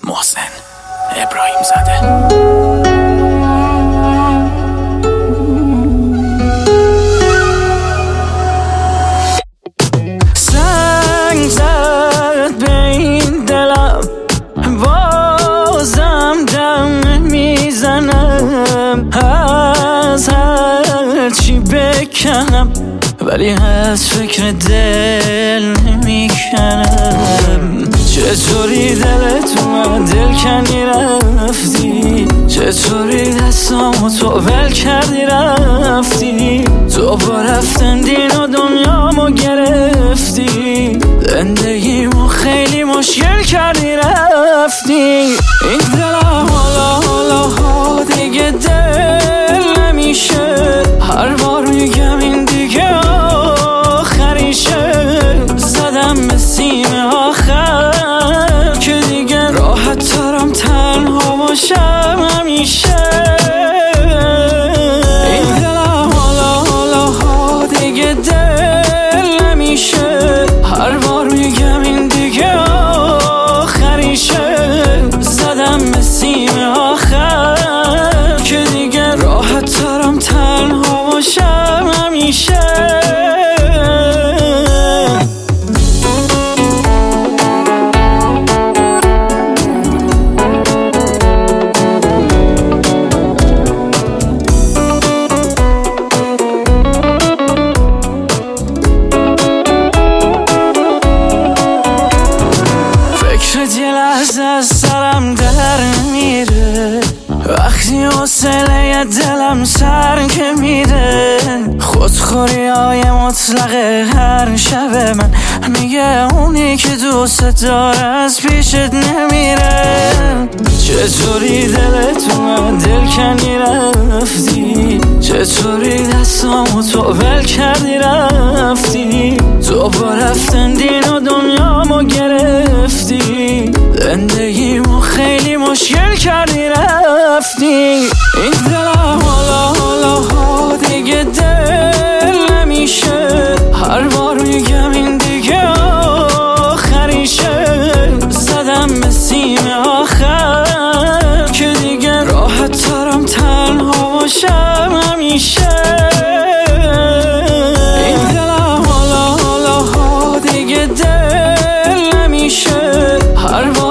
محسن ابراهیم زاده. سنگ زد به این دلم، بازم دم میزنم. از هر چی بکنم ولی از فکر دل نمیکنم. چطوری دلت اومد دل کنی رفتی، چطوری دستامو تو ول کردی رفتی. تو با رفتن دین و دنیامو گرفتی، زندگیمو خیلی مشکل کردی رفتی. این دلم حالا دیگه دل نمیشه، هر بار میگم این دیگه آخریشه. زدم به سیم آخر که دیگه راحت ترم تنها باشم همیشه. این دلم حالا دیگه دل نمیشه، هر بار میگم این دیگه آخریشه. زدم به سیم آخر که دیگه راحت ترم تنها باشم همیشه. یه لحظه از سرم در میره، وقتی حوصله دلم سر که میره. خودخوری های مطلق هر شب من میگه اونی که دوست داره از پیشت نمیره. چطوری دلت اومد دل کنی رفتی، چطوری دستامو تو ول کردی رفتی. تو با رفتن دین و دنیامو گرفتی، زندگیمو خیلی مشکل کردی رفتی. این دلم حالا دیگه دل نمیشه، هر بار میگم این دیگه آخریشه. زدم به سیم آخر که دیگه راحت ترم تنها باشم همیشه. این دلم حالا دیگه دل نمیشه، هر بار